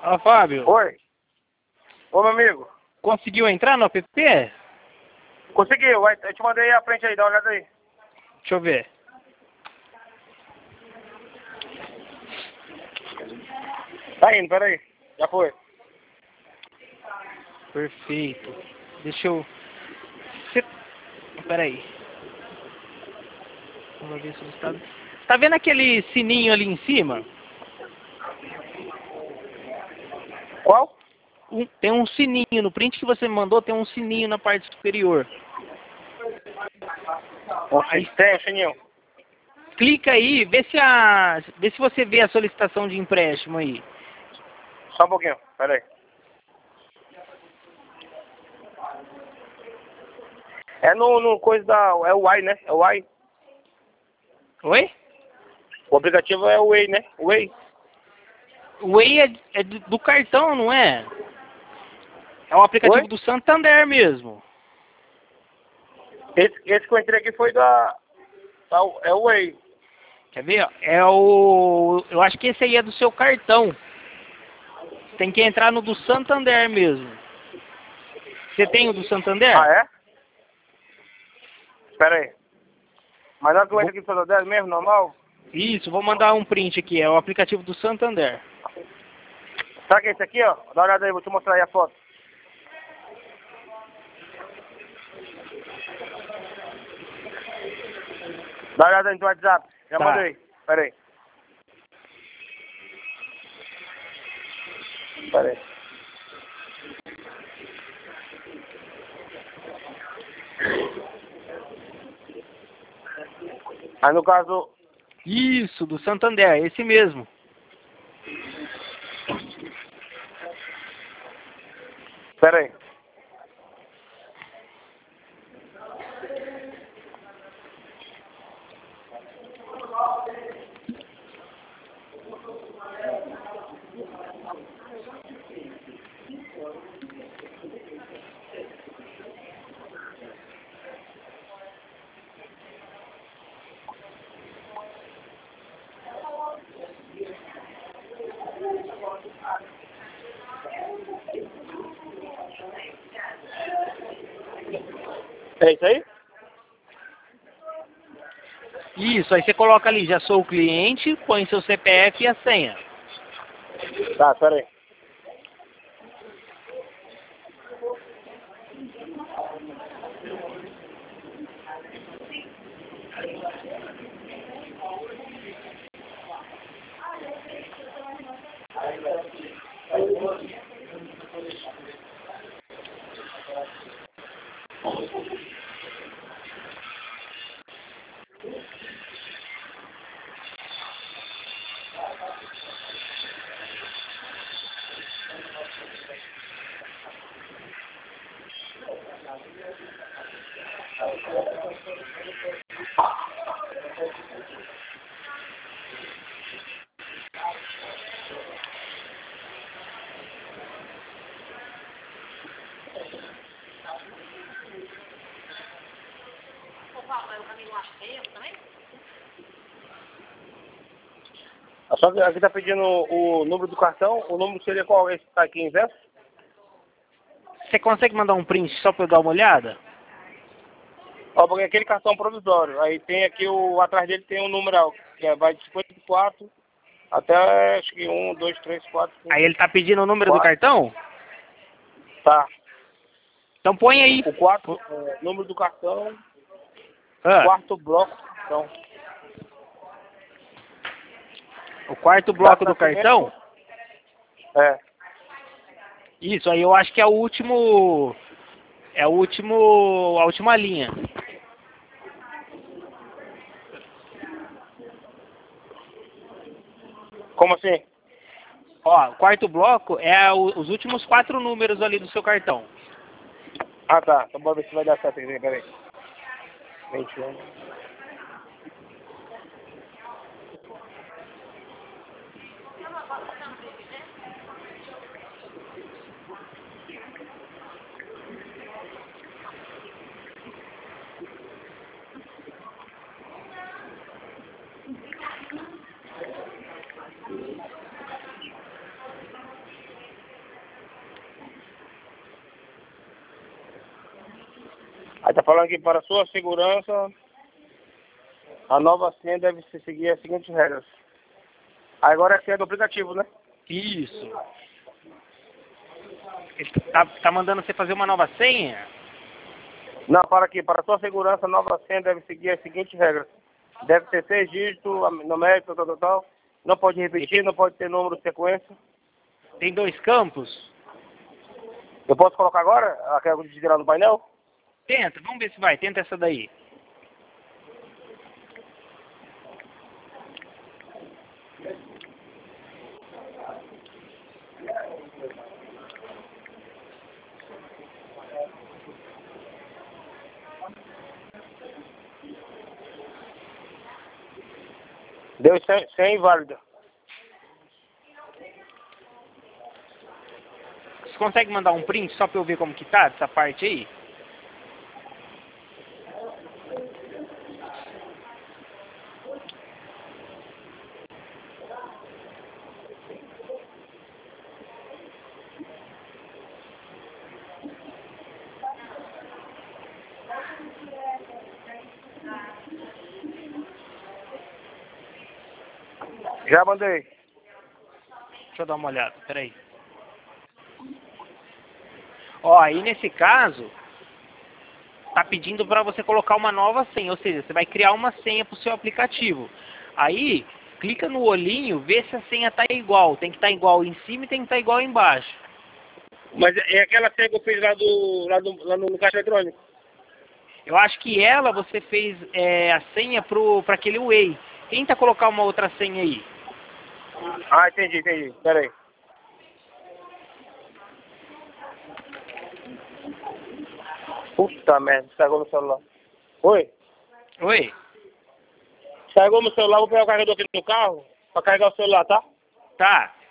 Ó, Fábio, Oi. Ô, meu amigo. conseguiu entrar no app? Deixa Conseguiu. Eu te mandei a frente aí, dá uma olhada aí. eu ver. Tá indo, peraí. Já foi. Perfeito. Deixa eu... Cê... Peraí. Vamos ver se está... Tá vendo aquele sininho ali em cima? Qual? Tem um sininho. No print que você me mandou, tem um sininho na parte superior. Aí tem o sininho. Clica aí, vê se você vê a solicitação de empréstimo aí. Só um pouquinho, peraí. É no coisa da... É o Way, né? É o Way. Oi? O aplicativo é o Way, né? O Way. O Way é do cartão, não é? É o aplicativo Oi? do Santander mesmo. Esse que eu entrei aqui foi é o Way. Quer ver? Eu acho que esse aí é do seu cartão. Tem que entrar no do Santander mesmo. Você tem o do Santander? Ah, é? Espera aí. Mas não que eu entro aqui no Santander mesmo, normal? Isso, vou mandar um print aqui. É o aplicativo do Santander. Sabe que é esse aqui, ó? Dá uma olhada aí, vou te mostrar aí a foto. Dá uma olhada aí no teu WhatsApp. Já Tá. mandei. Espera aí. Espera aí. Aí no caso... Isso, do Santander, esse mesmo. Espera aí. É isso aí? Isso, aí você coloca ali, já sou o cliente, põe seu CPF e a senha. Tá, espera aí. Só que aqui tá pedindo o número do cartão. O número seria qual? Esse que tá aqui inverso? Você consegue mandar um print só pra eu dar uma olhada? Ó, porque aquele cartão provisório. Aí tem aqui atrás dele tem um numeral, que vai de 54 até acho que 1, 2, 3, 4, 5, Aí ele tá pedindo o número do 4. cartão? Tá. Então põe aí. O quarto, número do cartão, Ah, quarto bloco. Então, o quarto bloco data de do nascimento. cartão? É. Isso, aí eu acho que é o último... É o último... A última linha. Como assim? Ó, o quarto bloco é os últimos 4 números ali do seu cartão. Ah, tá. Então bora ver se vai dar certo aqui. Peraí. 21. Aí tá falando que para sua segurança, a nova senha deve se seguir as seguintes regras. Agora é a senha do aplicativo, né? Isso. Ele tá mandando você fazer uma nova senha? Não, fala aqui, para sua segurança, a nova senha deve seguir as seguintes regras. Deve ter 6 dígitos, numérico, tal. Não pode repetir, não pode ter número de sequência. Tem 2 campos? Eu posso colocar agora? Aquela de tirar no painel? Tenta, vamos ver se vai. Tenta essa daí. Deu senha inválida. Você consegue mandar um print só pra eu ver como que tá essa parte aí? Já mandei. Deixa eu dar uma olhada, peraí. Ó, aí nesse caso, tá pedindo para você colocar uma nova senha, ou seja, você vai criar uma senha para o seu aplicativo. Aí, clica no olhinho, vê se a senha tá igual. Tem que estar igual em cima e tem que estar igual embaixo. Mas é aquela senha que eu fiz lá no caixa eletrônico. Eu acho que ela você fez a senha para aquele Way. Tenta colocar uma outra senha aí. Ah, entendi. Pera aí. Puta merda, estragou meu celular. Oi? Oi? Estragou meu celular, vou pegar o carregador aqui no carro pra carregar o celular, tá? Tá.